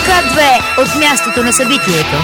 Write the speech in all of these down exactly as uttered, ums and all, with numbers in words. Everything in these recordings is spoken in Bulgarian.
К две от мястото на събитието.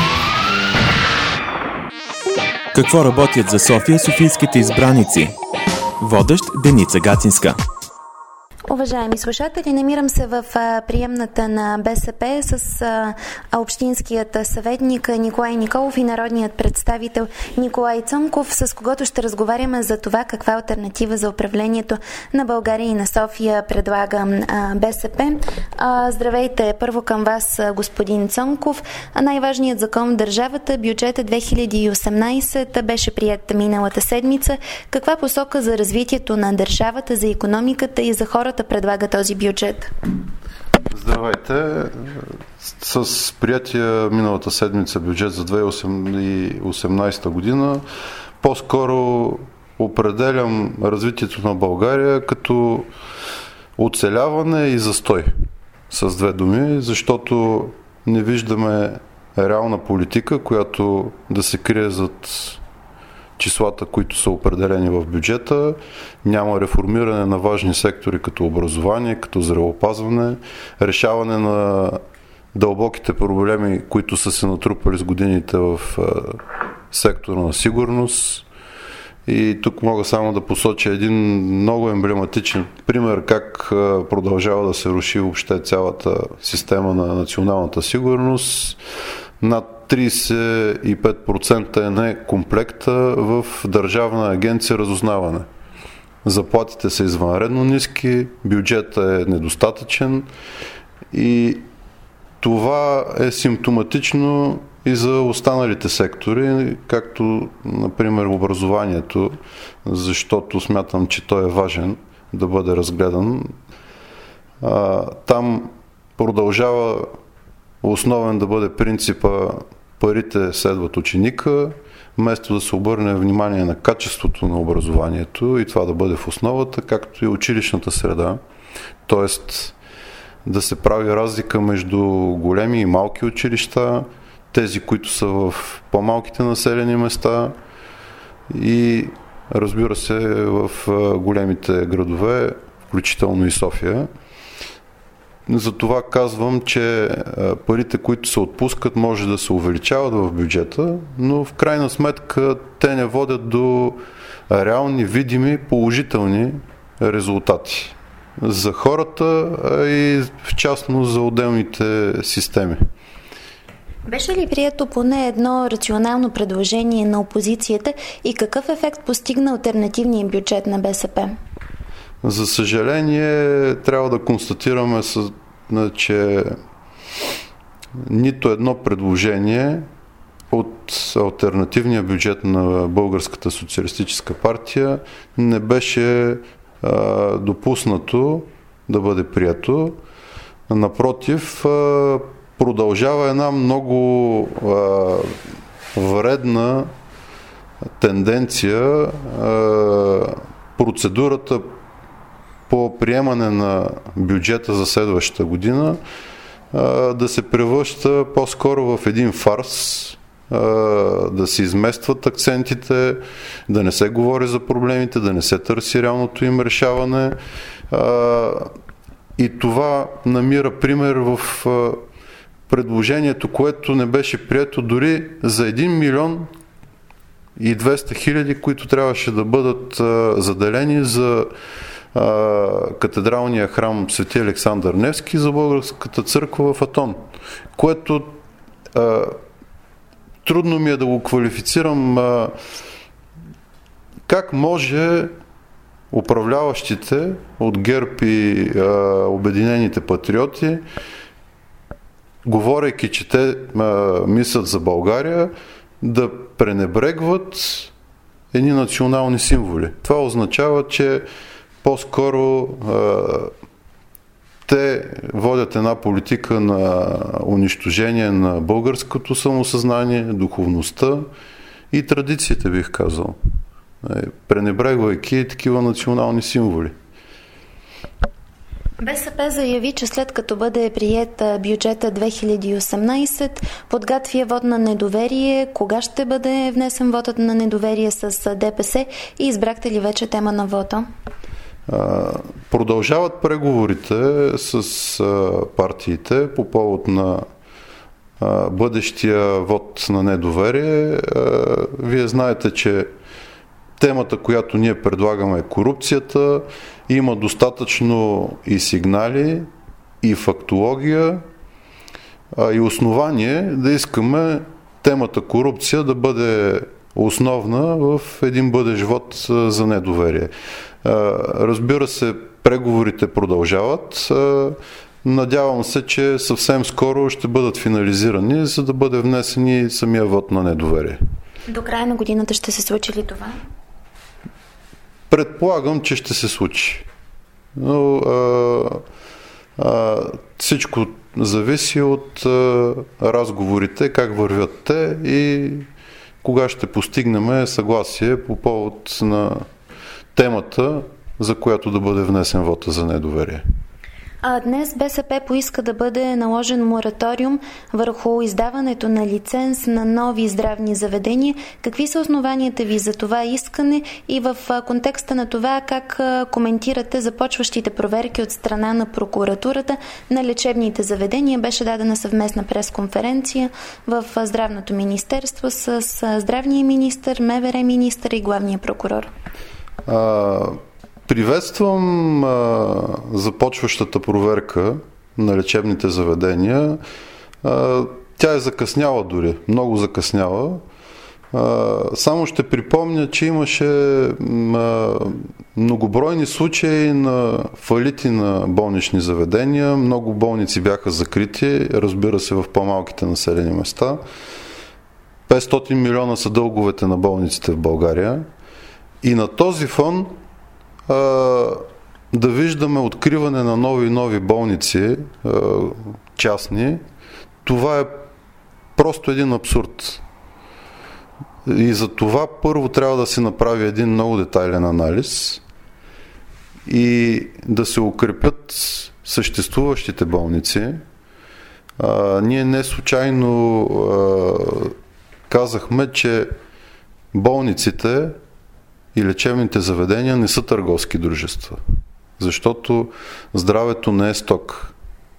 Какво работят за София софийските избраници? Водещ Деница Гацинска. Уважаеми слушатели, намирам се в а, приемната на БСП с а, общинският съветник Николай Николов и народният представител Николай Цонков, с когото ще разговаряме за това каква алтернатива за управлението на България и на София предлага а, БСП. А, здравейте първо към вас, господин Цонков. А най-важният закон в държавата, бюджета две хиляди и осемнадесета, беше приет миналата седмица. Каква посока за развитието на държавата, за икономиката и за хората предлага този бюджет? Здравейте! С приятия миналата седмица бюджет за две хиляди и осемнадесета година по-скоро определям развитието на България като оцеляване и застой. С две думи, защото не виждаме реална политика, която да се крие зад числата, които са определени в бюджета. Няма реформиране на важни сектори като образование, като здравеопазване, решаване на дълбоките проблеми, които са се натрупали с годините в сектора на сигурност. И тук мога само да посоча един много емблематичен пример как продължава да се руши въобще цялата система на националната сигурност. Над тридесет и пет процента е некомплекта в Държавна агенция разузнаване. Заплатите са извънредно ниски, бюджетът е недостатъчен и това е симптоматично и за останалите сектори, както например образованието, защото смятам, че той е важен да бъде разгледан. Там продължава основен да бъде принципа парите следват ученика, вместо да се обърне внимание на качеството на образованието и това да бъде в основата, както и училищната среда. Тоест да се прави разлика между големи и малки училища, тези, които са в по-малките населени места и разбира се в големите градове, включително и София. Затова казвам, че парите, които се отпускат, може да се увеличават в бюджета, но в крайна сметка те не водят до реални, видими, положителни резултати за хората, а и в частност за отделните системи. Беше ли прието поне едно рационално предложение на опозицията и какъв ефект постигна алтернативния бюджет на БСП? За съжаление, трябва да констатираме, че нито едно предложение от алтернативния бюджет на Българската социалистическа партия не беше а, допуснато да бъде прието. Напротив, а, продължава една много а, вредна тенденция а, процедурата по приемане на бюджета за следващата година да се превръща по-скоро в един фарс, да се изместват акцентите, да не се говори за проблемите, да не се търси реалното им решаване. И това намира пример в предложението, което не беше прието дори за един милион и двеста хиляди, които трябваше да бъдат заделени за катедралния храм Свети Александър Невски за Българската църква в Атон, което а, трудно ми е да го квалифицирам. А, как може управляващите от ГЕРБ и а, Обединените патриоти, говорейки, че те а, мислят за България, да пренебрегват едни национални символи? Това означава, че по-скоро а, те водят една политика на унищожение на българското самосъзнание, духовността и традициите, бих казал, пренебрегвайки такива национални символи. БСП заяви, че след като бъде приет бюджета две хиляди и осемнадесета, подготвя вод на недоверие. Кога ще бъде внесен водът на недоверие с ДПС и избрахте ли вече тема на вода? Продължават преговорите с партиите по повод на а, бъдещия вод на недоверие. А, вие знаете, че темата, която ние предлагаме, е корупцията. Има достатъчно и сигнали, и фактология, а, и основание да искаме темата корупция да бъде основна в един бъдещ вод за недоверие. Разбира се, преговорите продължават. Надявам се, че съвсем скоро ще бъдат финализирани, за да бъде внесен самия вод на недоверие. До края на годината ще се случи ли това? Предполагам, че ще се случи. Но а, а, всичко зависи от а, разговорите, как вървят те и кога ще постигнем съгласие по повод на темата, за която да бъде внесен вота за недоверие. А днес БСП поиска да бъде наложен мораториум върху издаването на лиценз на нови здравни заведения. Какви са основанията ви за това искане и в контекста на това как коментирате започващите проверки от страна на прокуратурата на лечебните заведения? Беше дадена съвместна пресконференция в Здравното министерство с здравния министър, МВР министър и главния прокурор. А... Приветствам а, започващата проверка на лечебните заведения. А, тя е закъсняла дори, много закъсняла. А, само ще припомня, че имаше а, многобройни случаи на фалити на болнични заведения. Много болници бяха закрити, разбира се, в по-малките населени места. петстотин милиона са дълговете на болниците в България. И на този фон да виждаме откриване на нови и нови болници, частни, това е просто един абсурд. И за това първо трябва да се направи един много детайлен анализ и да се укрепят съществуващите болници. А, ние не случайно а, казахме, че болниците и лечебните заведения не са търговски дружества, защото здравето не е сток.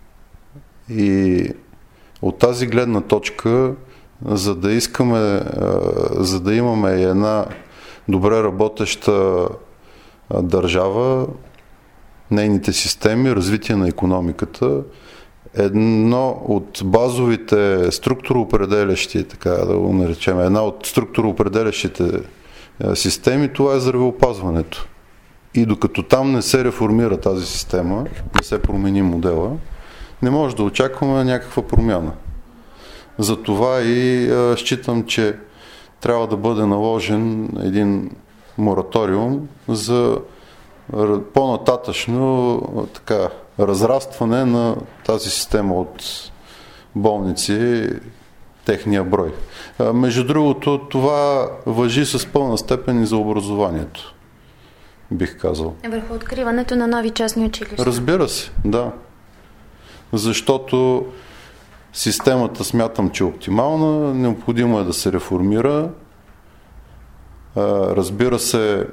И от тази гледна точка, за да искаме, за да имаме една добре работеща държава, нейните системи, развитие на икономиката, едно от базовите структуроопределящи, така да го наречем, една от структуроопределящите системи, това е здравеопазването. И докато там не се реформира тази система, не се промени модела, не може да очакваме някаква промяна. Затова и а, считам, че трябва да бъде наложен един мораториум за по-нататъчно така, разрастване на тази система от болници, техния брой. А, между другото, това важи с пълна степен и за образованието, бих казал. Върху откриването на нови частни училища. Разбира се, да. Защото системата смятам, че е оптимална, необходимо е да се реформира. А, разбира се,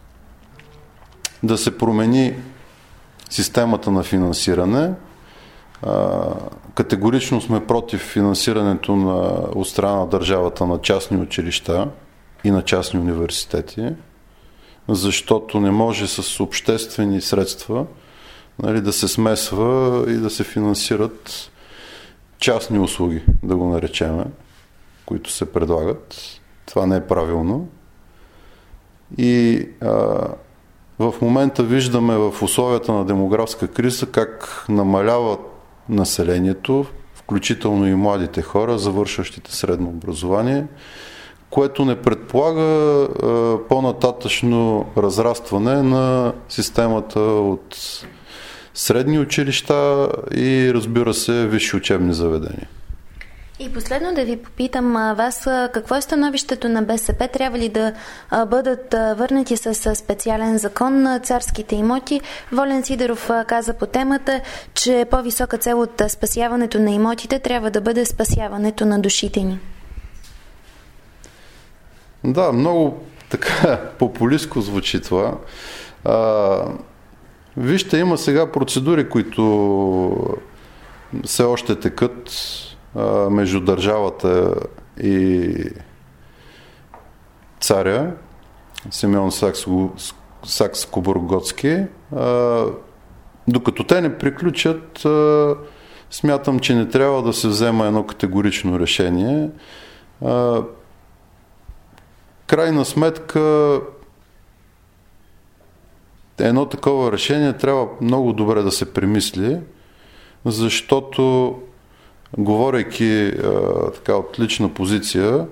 да се промени системата на финансиране. А, категорично сме против финансирането на, от страна на държавата на частни училища и на частни университети, защото не може с обществени средства, нали, да се смесва и да се финансират частни услуги, да го наречем, които се предлагат. Това не е правилно. И а, в момента виждаме в условията на демографска криза как намалява населението, включително и младите хора, завършващите средно образование, което не предполага а, по-нататъчно разрастване на системата от средни училища и, разбира се, висши учебни заведения. И последно да ви попитам вас, какво е становището на БСП? Трябва ли да бъдат върнати с специален закон на царските имоти? Волен Сидеров каза по темата, че по-висока цел от спасяването на имотите трябва да бъде спасяването на душите ни. Да, много така популистко звучи това. А, вижте, има сега процедури, които все още текат а, между държавата и царя Симеон Сакскобургготски. Докато те не приключат, а, смятам, че не трябва да се взема едно категорично решение. А, крайна сметка едно такова решение трябва много добре да се премисли, защото, говорейки а, така от лична позиция,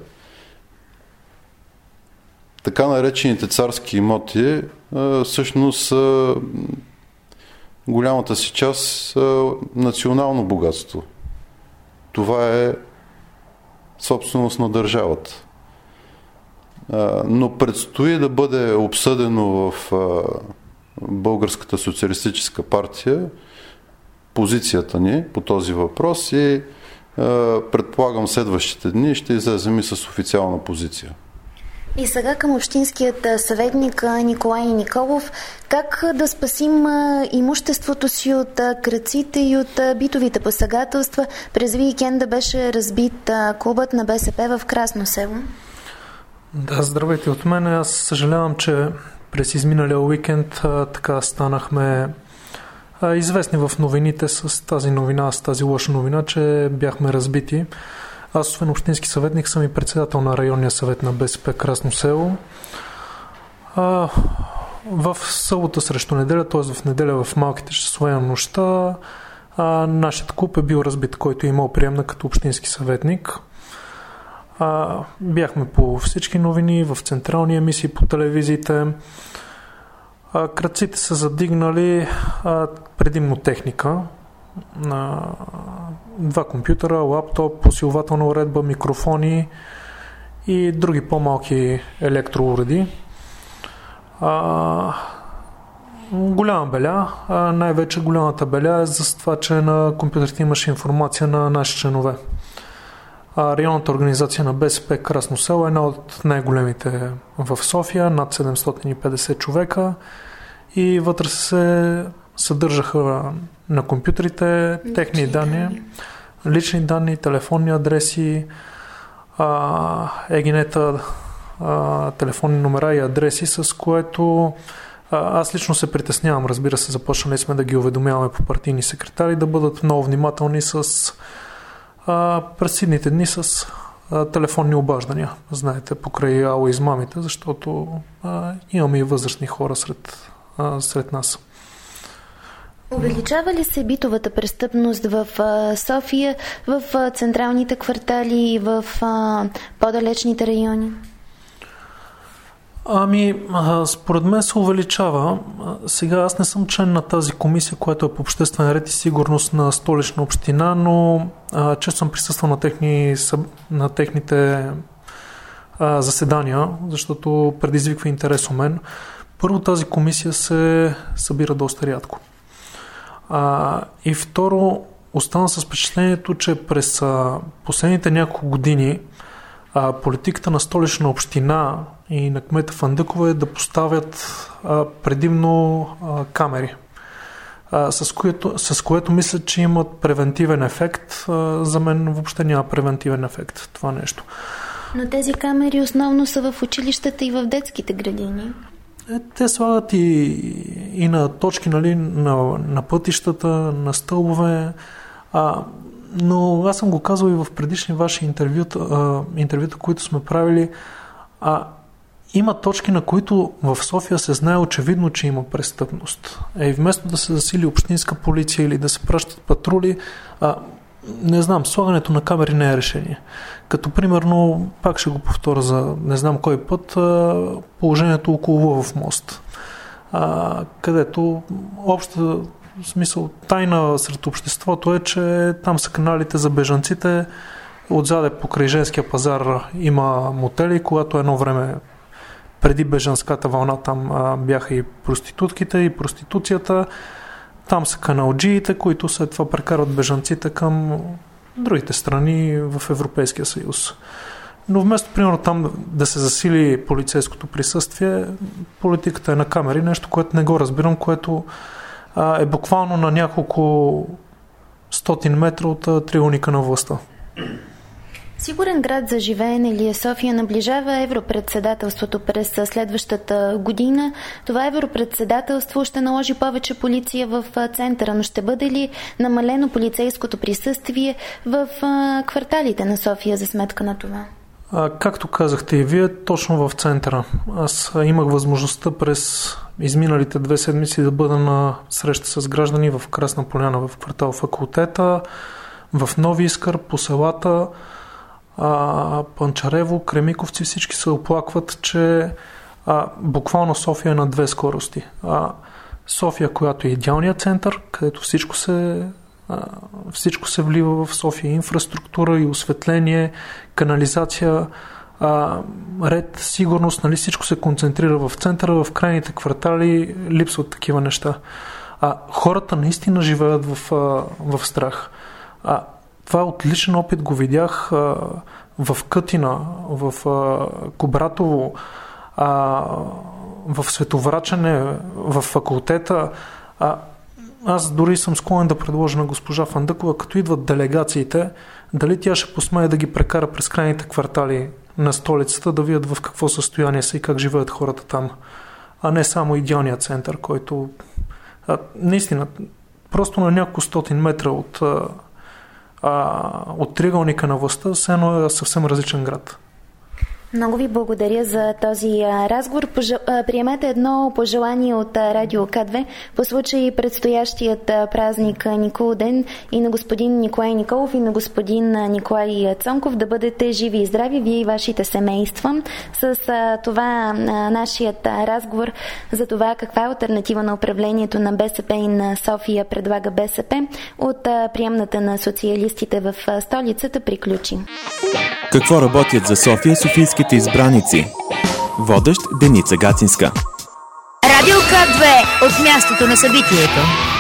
така наречените царски имоти а, всъщност са голямата си част а, национално богатство. Това е собственост на държавата. А, но предстои да бъде обсъдено в а, Българската социалистическа партия позицията ни по този въпрос и а, предполагам следващите дни ще излезем и с официална позиция. И сега към общинският съветник Николай Николов. Как да спасим имуществото си от крадците и от битовите посегателства? През уикенда беше разбит клубът на БСП в Красно село. Да, здравейте от мен. Аз съжалявам, че през изминалия уикенд а, така станахме а, известни в новините с тази новина, с тази лоша новина, че бяхме разбити. Аз, освен общински съветник, съм и председател на районния съвет на БСП Красно село. А, в събота срещу неделя, т.е. в неделя в малките часове на нощта, а, нашият клуб е бил разбит, който е имал приемна като общински съветник. А, бяхме по всички новини, в централни емисии по телевизиите. А, крадците са задигнали а, предимно техника. А, два компютъра, лаптоп, усилвателна уредба, микрофони и други по-малки електроуреди. А, голяма беля, а най-вече голямата беля е за това, че на компютрите имаше информация на наши членове. А, районната организация на БСП Красно село е една от най-големите в София, над седемстотин и петдесет човека, и вътре се съдържаха на компютрите техни данни, лични данни, телефонни адреси, а, егинета, а, телефонни номера и адреси, с което а, аз лично се притеснявам. Разбира се, започнали сме да ги уведомяваме по партийни секретари да бъдат много внимателни с а, през идните дни с а, телефонни обаждания. Знаете, покрай ало измамите, защото а, имаме и възрастни хора сред, а, сред нас. Увеличава ли се битовата престъпност в София, в централните квартали и в по-далечните райони? Ами, според мен се увеличава. Сега аз не съм член на тази комисия, която е по обществен ред и сигурност на Столична община, но често съм присъствал на, техни, на техните а, заседания, защото предизвиква интерес у мен. Първо, тази комисия се събира доста рядко. А, и второ, остана с впечатлението, че през а, последните няколко години а, политиката на Столична община и на кмета Фандъкова е да поставят а, предимно а, камери, а, с, което, с което мисля, че имат превентивен ефект. А, за мен въобще няма превентивен ефект това нещо. Но тези камери основно са в училищата и в детските градини. Е, те слагат и, и на точки, нали, на, на пътищата, на стълбове. А, но аз съм го казал и в предишни ваши интервюта, а, интервюта, които сме правили. А, има точки, на които в София се знае очевидно, че има престъпност. Е, вместо да се засили общинска полиция или да се пращат патрули, а, не знам, слагането на камери не е решение. Като примерно, пак ще го повторя за не знам кой път, положението около Лъвов мост, а, където обща смисъл тайна сред обществото е, че там са каналите за бежанците. Отзаде покрай Женския пазар има мотели, когато едно време преди бежанската вълна там а, бяха и проститутките, и проституцията. Там са каналджиите, които след това прекарват бежанците към другите страни в Европейския съюз. Но вместо, примерно, там да се засили полицейското присъствие, политиката е на камери, нещо, което не го разбирам, което а, е буквално на няколко стотин метра от триъгълника на властта. Сигурен град за живеене ли е София? Наближава европредседателството през следващата година. Това европредседателство ще наложи повече полиция в центъра, но ще бъде ли намалено полицейското присъствие в кварталите на София за сметка на това? А, както казахте и вие, точно в центъра. Аз имах възможността през изминалите две седмици да бъда на среща с граждани в Красна поляна, в квартал Факултета, в Нови Искър, по селата, а, Панчарево, Кремиковци. Всички се оплакват, че а, буквално София е на две скорости. А, София, която е идеалният център, където всичко се Всичко се влива в София. Инфраструктура и осветление, канализация, а, ред, сигурност, нали, всичко се концентрира в центъра, в крайните квартали липсват такива неща. А, хората наистина живеят в, а, в страх. А, това е отличен опит, го видях а, в Кътина, в а, Кубратово, а, в Световрачене, в Факултета. А, Аз дори съм склонен да предложа на госпожа Фандъкова, като идват делегациите, дали тя ще посмее да ги прекара през крайните квартали на столицата, да видят в какво състояние са и как живеят хората там, а не само идеалният център, който а, наистина просто на няколко стотин метра от, а, от триъгълника на властта, все едно е съвсем различен град. Много ви благодаря за този разговор. Приемете едно пожелание от Радио К две по случай предстоящият празник Николден и на господин Николай Николов и на господин Николай Цонков да бъдете живи и здрави, вие и вашите семейства. С това нашият разговор за това каква е алтернатива на управлението на БСП и на София предлага БСП от приемната на социалистите в столицата приключи. Какво работят за София софийските избраници? Водещ Деница Гацинска. Радио К две от мястото на събитието.